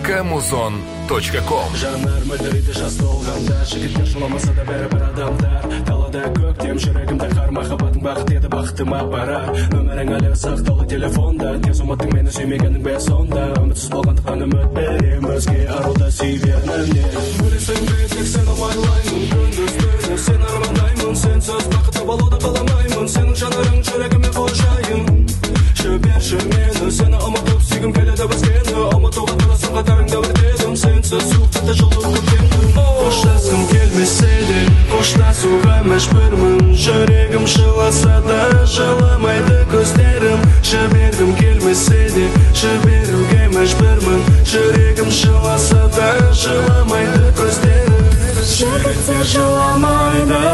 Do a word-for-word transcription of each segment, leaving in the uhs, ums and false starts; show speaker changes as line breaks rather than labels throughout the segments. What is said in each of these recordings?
коммузон точка ком.
Жанар мөлдірейді жас толғанда, жігіттер жыламаса да бәрі-бір адамдар. Талада көктем жүрегімді қар, махаббатың бақыт еді, бақытыма барар. Өмірің әлі сақтаулы телефонда, тез ұмыттың мені сүймегенің бе сонда. Үмітсіз болғандықтан үміт берем, өзге аруда сүйгеніне. Білесің бе, тек сені байлаймын, күндіз түні сені армандаймын. Сенсіз бақытты болуды қаламаймын, сенің жанарың жүрегіме қожайын. Жіберші мені, сені ұмытып сүйгім келеді өзгені. Ұмытуға тұрасың қатарыңда өртедім, сенсіз суықтықты жылды көктемді. Қоштасқым келмесе де, қоштасуға мәжбүрмін. Жүрегім жыласа да, жыламайды көздерім. Жібергім келмесе де, жіберуге мәжбүрмін. Жүрегім жыласа да, жыламайды көздерім.
Жігіттер жыламайды,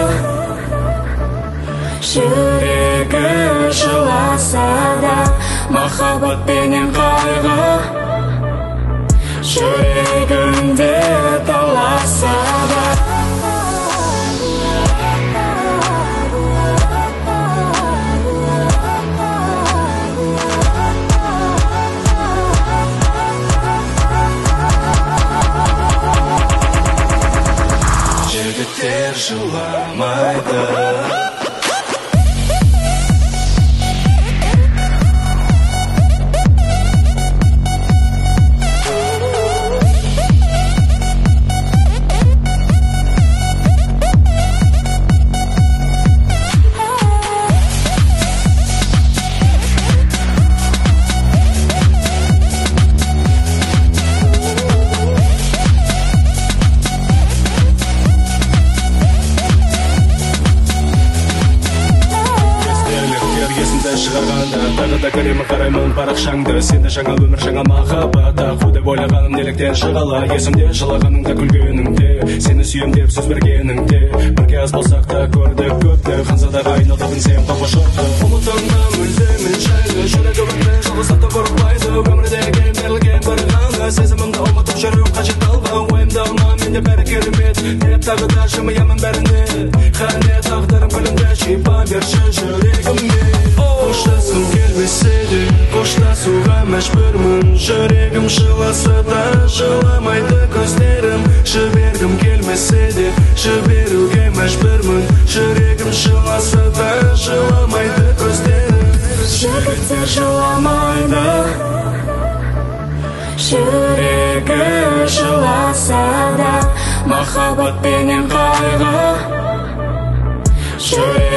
жүрегі жыласа да, махаббат пенен қайғы жүрегімде таласа да.
Жігіттер жыламайды. Тағы көремін қараймын парақшаңды, сенде жаңа өмір, жаңа махаббат. Ақу деп ойлағаным неліктен шығала, есімде жылағаныңда күлгеніңде, сені сүйем деп сөз бергеніңде. Бірге аз болсақ та көрдік көпті, ханзадаға айналдың сен папашотты. Ұмытыңда мүлдемен жайлы, жүрегі өртпен жалғыздықты қорықпайды. Өмірдегі берілген бір ғана сезімімді ұмытып жүру қажет алға. Ойымдауна менде бәрі керемет, деп тағы да жымиямын бәріне. Қане тағдырым күлімде шипа берші жүрегіме. Қоштасқым келмесе де, қоштасуға мәжбүрмін. Жүрегім жыласа да, жыламайды көздерім. Жібергім келмесе де, жіберуге мәжбүрмін. Жүрегім жыласа да, жыламайды көздерім.
Жігіттер жыламайды, жүрегі жыласа да, махаббат пенен қайғы жүрегімде